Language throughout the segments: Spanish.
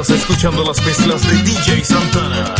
Estás escuchando las mezclas de DJ Santana.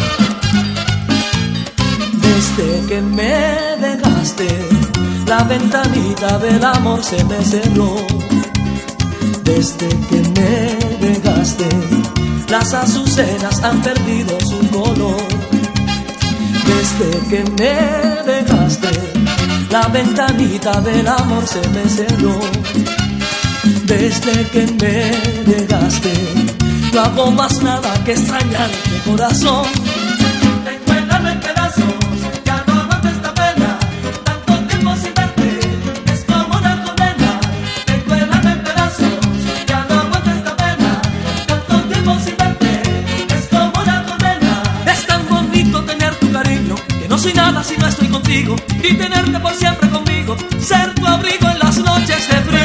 Desde que me dejaste, la ventanita del amor se me cerró. Desde que me dejaste, las azucenas han perdido su color. Desde que me dejaste, la ventanita del amor se me cerró. Desde que me dejaste, no hago más nada que extrañarte, corazón. Recuérdame en pedazos, ya no aguanto esta pena. Tanto tiempo sin verte, es como una condena. Recuérdame en pedazos, ya no aguanto esta pena. Tanto tiempo sin verte, es como una condena. Es tan bonito tener tu cariño, que no soy nada si no estoy contigo. Y tenerte por siempre conmigo, ser tu abrigo en las noches de frío.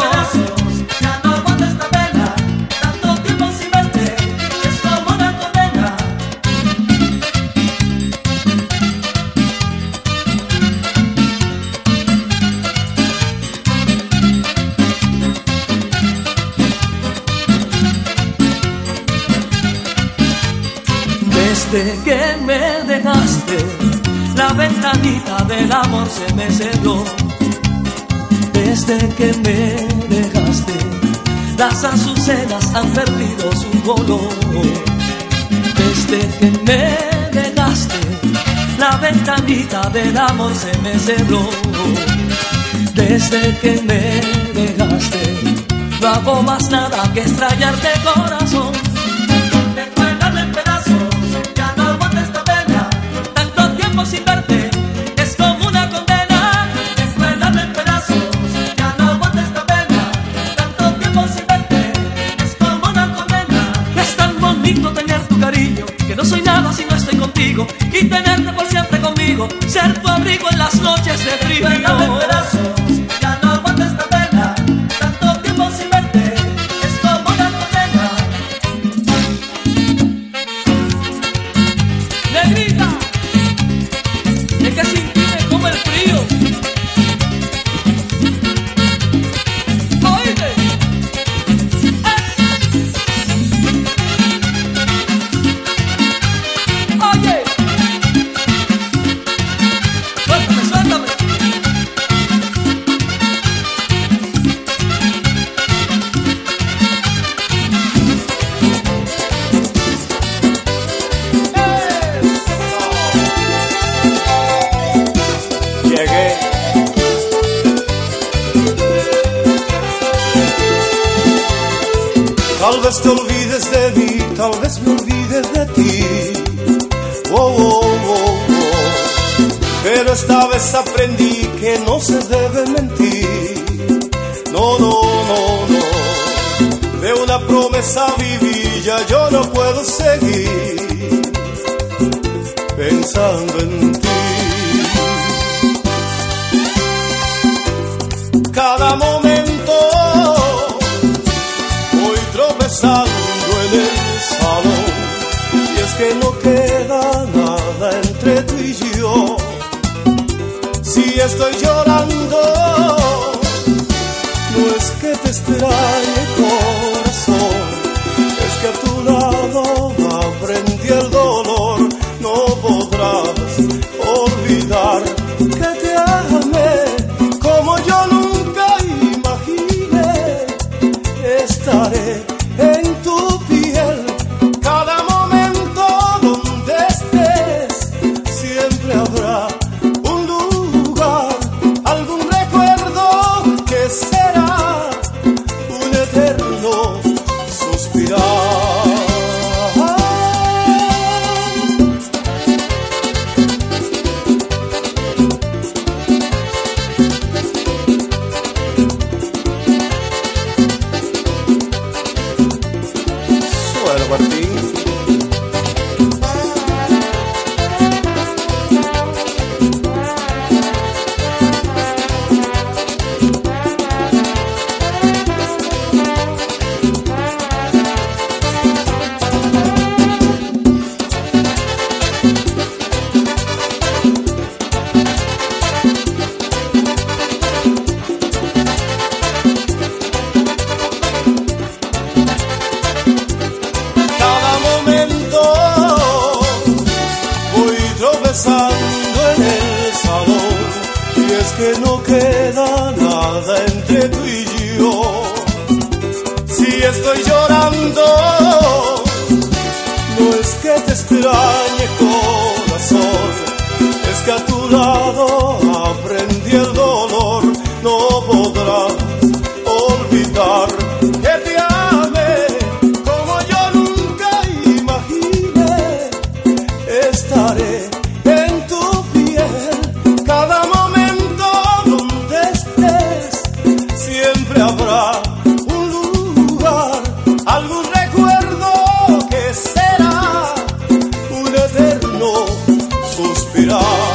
Desde que me dejaste, la ventanita del amor se me cerró. Desde que me dejaste, las azucenas han perdido su color. Desde que me dejaste, la ventanita del amor se me cerró. Desde que me dejaste, no hago más nada que extrañarte, corazón. Sin verte, es como una condena. Recuérdame en pedazos, ya no aguanto esta pena. Tanto tiempo sin verte, es como una condena. Es tan bonito tener tu cariño, que no soy nada si no estoy contigo. Y tenerte por siempre conmigo, ser tu abrigo en las noches de frío. Recuérdame en pedazos, ya no aguanto esta pena. Tanto tiempo sin verte, es como una condena. Negrita, es que sin ti me come el frío. Oíste. Oye. Suéltame, suéltame. Llegué. Tal vez te olvides de mí, tal vez me olvides de ti. Oh, oh, oh, oh. Pero esta vez aprendí que no se debe mentir. No, no, no, no. De una promesa viví, ya yo no puedo seguir pensando en ti. Cada momento voy tropezando en el salón, y es que no queda nada entre tú y yo. Si estoy llorando, no es que te extrañe, corazón, es que a tu lado aprendí el dolor. No podrás olvidar que te amé como yo nunca imaginé. Estaré en tu piel cada momento donde estés. Siempre habrá un lugar, algún recuerdo que será un eterno suspirar. pasando en el salón, y es que no queda nada entre tú y yo. Si estoy llorando, no es que te extrañe, corazón, es que a tu lado aprendí el dolor. No podrás olvidar que te amé como yo nunca imaginé. Estaré en tu piel cada momento donde estés. Siempre habrá un lugar, algún recuerdo que será un eterno suspirar.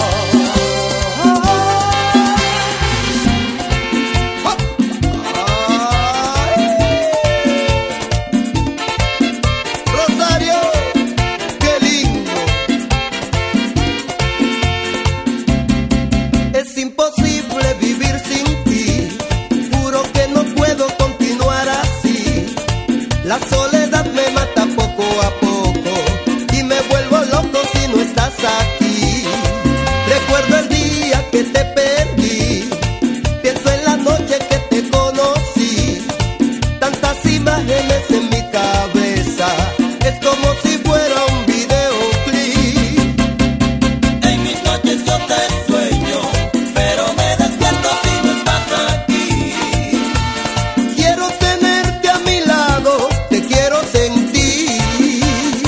La soledad me mata poco a poco y me vuelvo loco si no estás aquí. Recuerdo el día que te perdí, pienso en la noche que te conocí. Tantas imágenes en mi cabeza, es como si fuera un videoclip. En mis noches yo te sueño, pero me despierto si no estás aquí. Quiero tenerte a mi lado, te quiero sentir.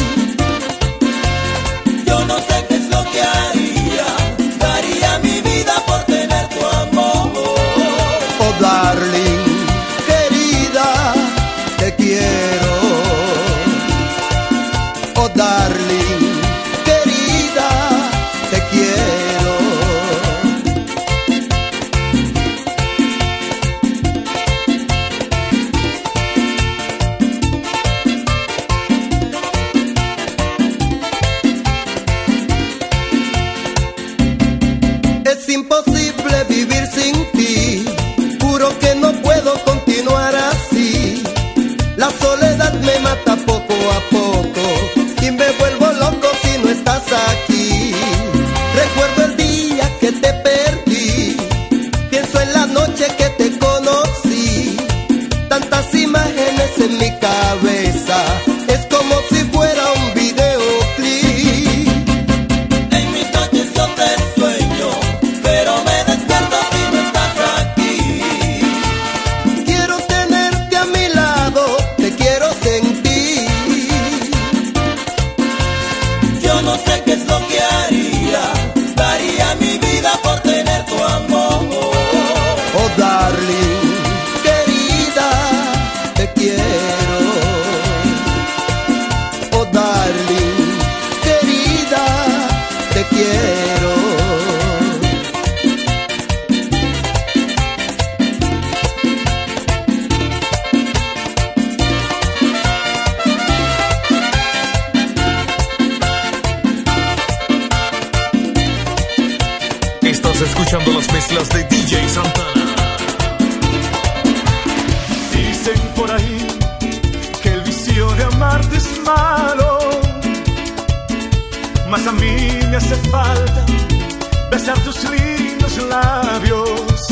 Yo no sé qué es lo que haría, daría mi vida por tener tu amor. Oh darling, querida, te quiero. Oh darling, querida, te quiero. Es imposible vivir sin ti, juro que no puedo continuar así. La soledad me mata poco a poco y me vuelvo loco si no estás aquí. Recuerdo el día que te perdí, pienso en la noche que te conocí. Tantas imágenes en mi cabeza, es como si fuera un videoclip. En mis noches yo te sueño, pero me despierto si no estás aquí. Quiero tenerte a mi lado, te quiero sentir. Yo no sé qué es lo que haría, daría mi vida por tener tu amor. Oh darling, querida, te quiero. Oh darling, querida, te quiero. Estás escuchando las mezclas de DJ Santana. Dicen por ahí que el vicio de amarte es malo, mas a mí me hace falta besar tus lindos labios.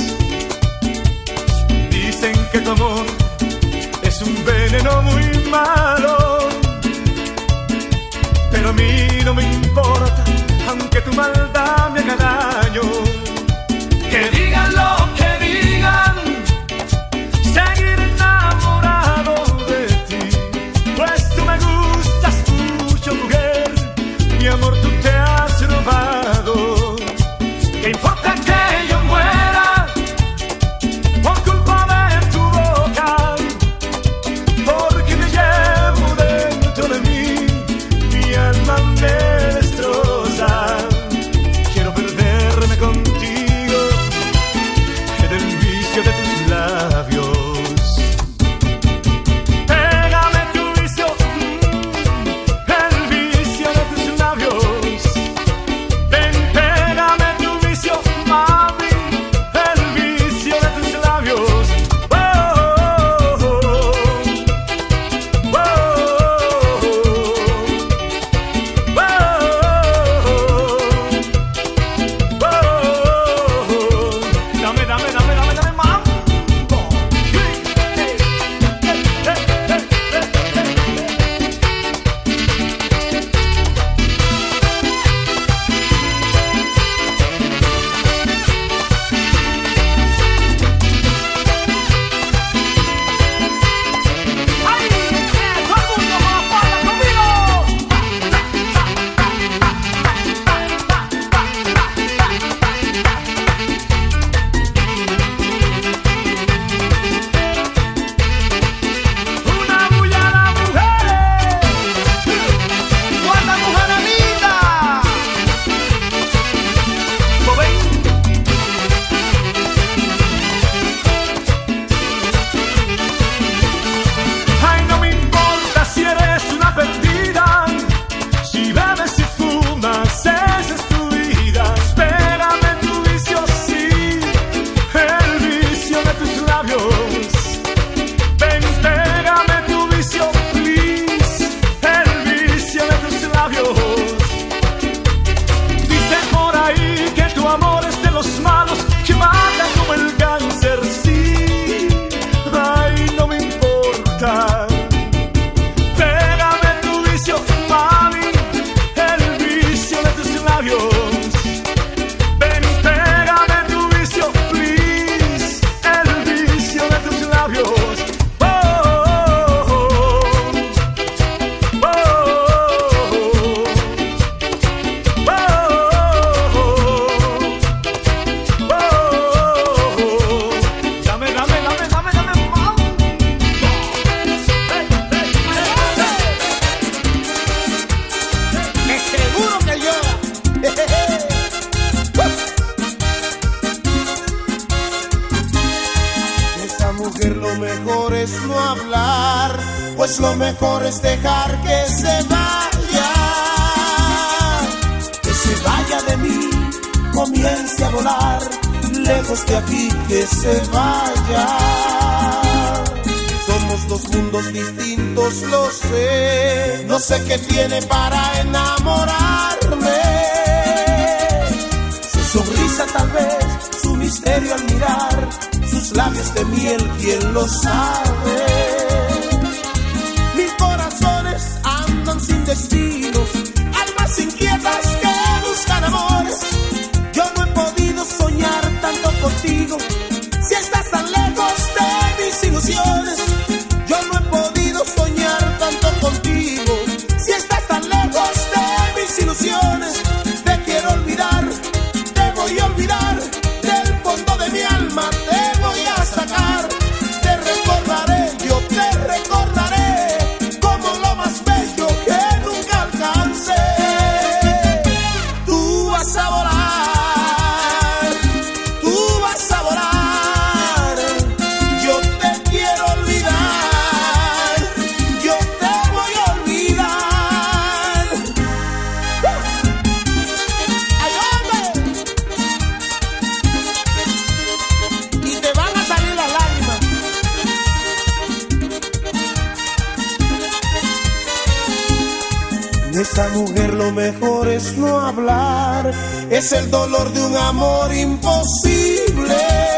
Dicen que tu amor es un veneno muy malo, pero a mí no me importa, aunque tu maldad me haga daño. Que digan lo que digan, seguiré enamorado de ti, pues tú me gustas mucho, mujer. Mi amor, tú te has robado. ¿Qué importa que yo muera por culpa de tu boca? Porque me llevo dentro de mí, mi alma me destroza. es no hablar, pues lo mejor es dejar que se vaya. Que se vaya de mí, comience a volar, lejos de aquí que se vaya. Somos dos mundos distintos, lo sé, no sé qué tiene para enamorarme. Su sonrisa tal vez, su misterio al mirar, sus labios de miel, ¿quién lo sabe? Mil corazones andan sin destinos, almas inquietas que buscan amores. Yo no he podido soñar tanto contigo, si estás tan lejos de mis ilusiones. Yo no he podido soñar tanto contigo, si estás tan lejos de mis ilusiones. Te quiero olvidar, te voy a olvidar, del fondo de mi alma te voy a sacar. Te recordaré, yo te recordaré, como lo más bello que nunca alcancé. Tú vas a volar, tú vas a volar. Yo te quiero olvidar, yo te voy a olvidar. ¡Ay, hombre! Y te van a salir las lágrimas. De esa mujer lo mejor es no hablar, es el dolor de un amor imposible.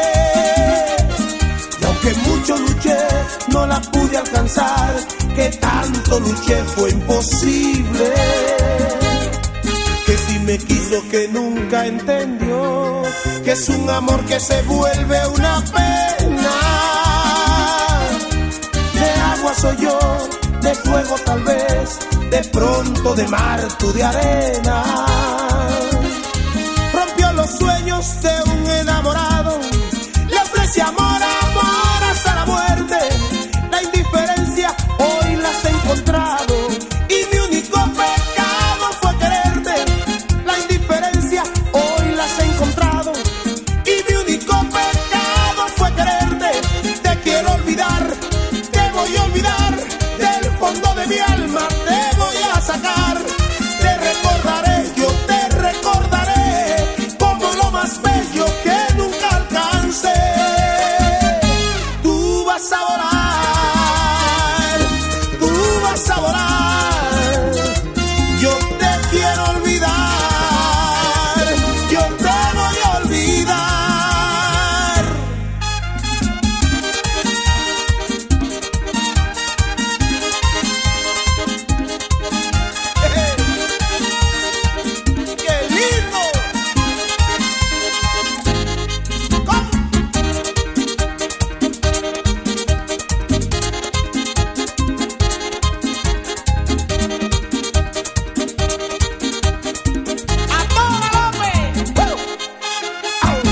Y aunque mucho luché, no la pude alcanzar, que tanto luché fue imposible. Que si me quiso, que nunca entendió, que es un amor que se vuelve una pena. De agua soy yo, de fuego tal vez, de pronto de mar, tú de arena. Rompió los sueños de un enamorado, le ofrece amor, amor hasta la muerte. La indiferencia hoy la has encontrado, y mi único pecado fue quererte. La indiferencia hoy la has encontrado, y mi único pecado fue quererte. Te quiero olvidar, te voy a olvidar, del fondo de mi alma te voy a sacar. Te recordaré, yo te recordaré, como lo más bello que nunca alcancé. Tú vas a volar, tú vas a volar. Yo te quiero olvidar, yo te voy a olvidar. ¡Qué lindo! ¿Cómo? ¡A toda, López! ¡Au!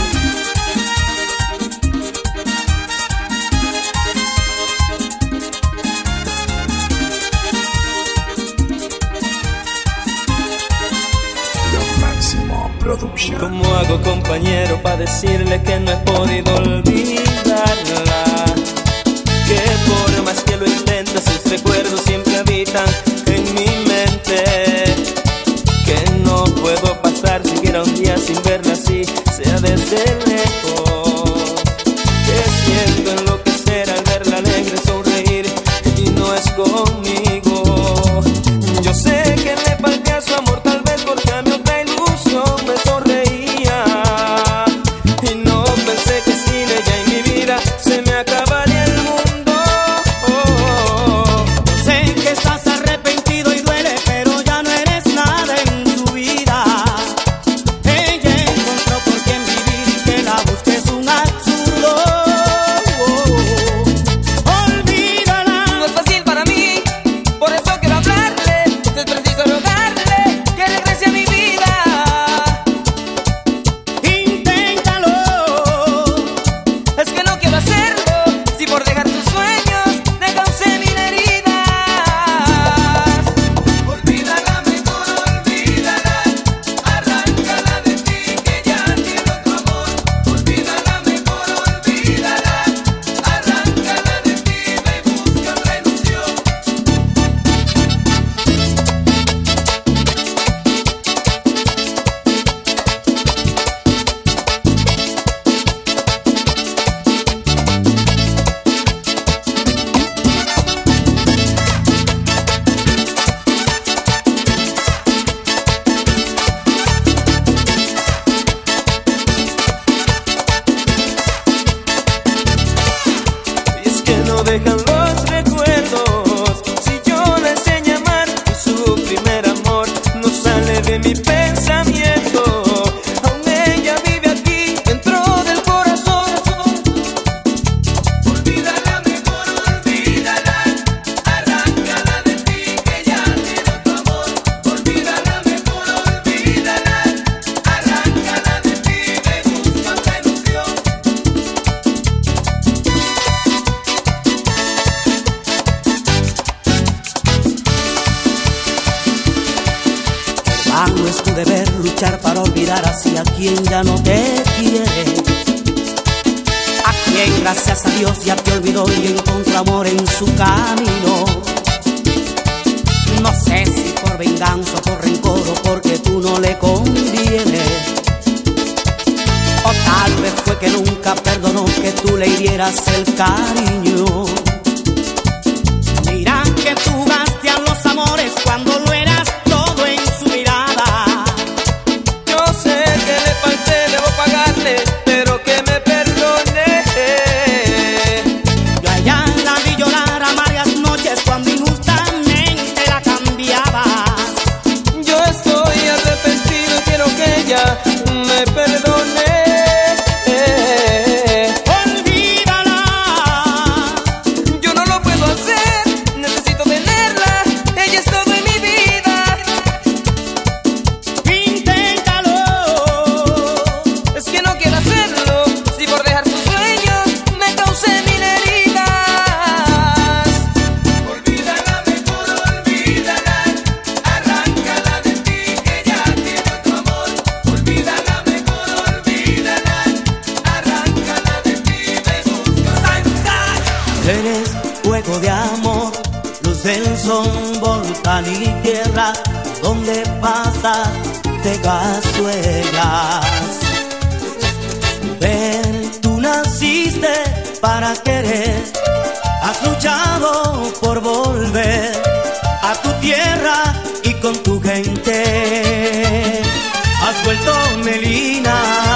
Lo máximo producción. ¿Cómo hago, compañero, para decirle que no he podido olvidarla? Que por más que lo intente, sus recuerdos siempre habitan en mi mente. Que no puedo pasar siquiera un día sin verla así, sea desde lejos. Que siento enloquecer al verla alegre sonreír, y no es conmigo. Yo sé que le falté a su amor, tal vez porque a mi otra ilusión me sonreía. Y no pensé que sin ella en mi vida se me acabaría el mundo. Sé que estás arrepentido y duele, pero ya no eres nada en su vida. Ella encontró por quien vivir y que la luchar para olvidar así a quien ya no te quiere, a quien gracias a Dios ya te olvidó y encontró amor en su camino. No sé si por venganza o por rencor o porque tú no le convienes, o tal vez fue que nunca perdonó que tú le hirieras el cariño. Dirán que tú gasteas los amores cuando lo eras todo en su mirada. Yo sé que le falté, debo pagarle, pero que me perdone. Yo a ella la vi llorar a varias noches cuando injustamente la cambiabas. Yo estoy arrepentido y quiero que ella me perdone. Eres fuego de amor, luz del sol, volcán y tierra, donde pasas te gasuelas. Mujer, tú naciste para querer, has luchado por volver a tu tierra y con tu gente. Has vuelto Melina,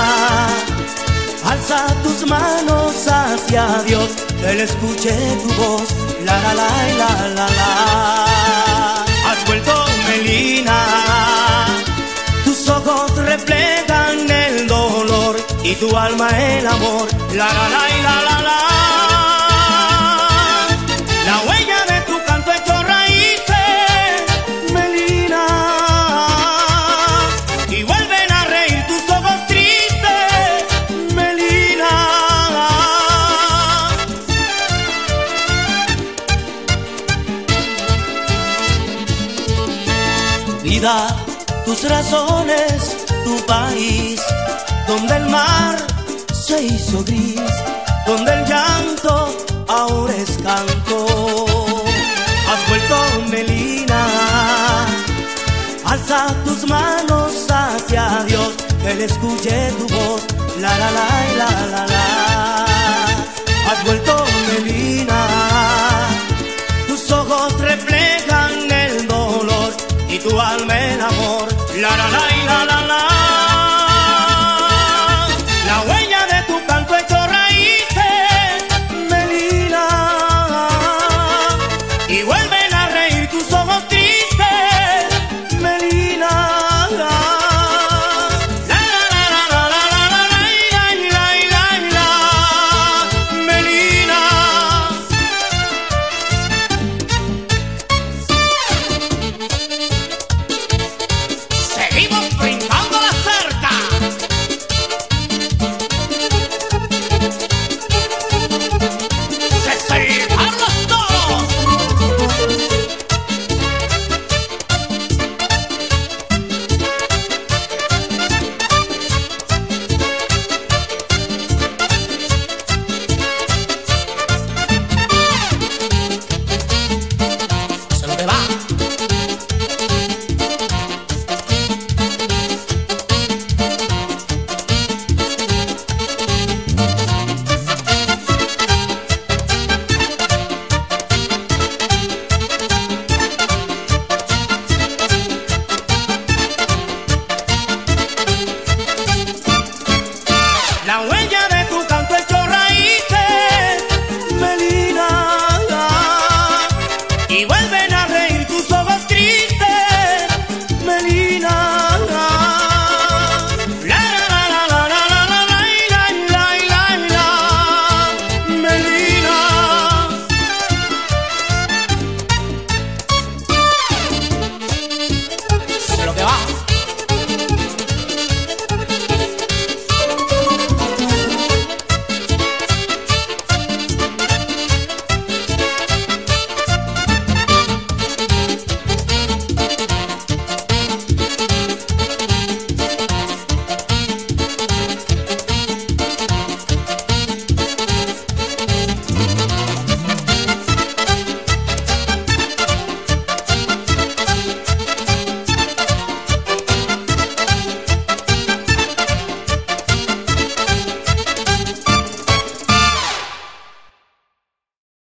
alza tus manos hacia Dios, que Él escuche tu voz, la la la la la la. Has vuelto Melina, tus ojos reflejan el dolor y tu alma el amor, la la la la la la. La huella de tu canto hecho raíces, Melina, y vuelven a reír tus ojos tristes, Melina. Tu vida, tus razones, tu país, donde el mar se hizo gris, donde el llanto ahora es canto. Has vuelto Melina, alza tus manos hacia Dios, que Él escuche tu voz, la la la la la la. Has vuelto Melina, tus ojos reflejan el dolor y tu alma el amor, la la la.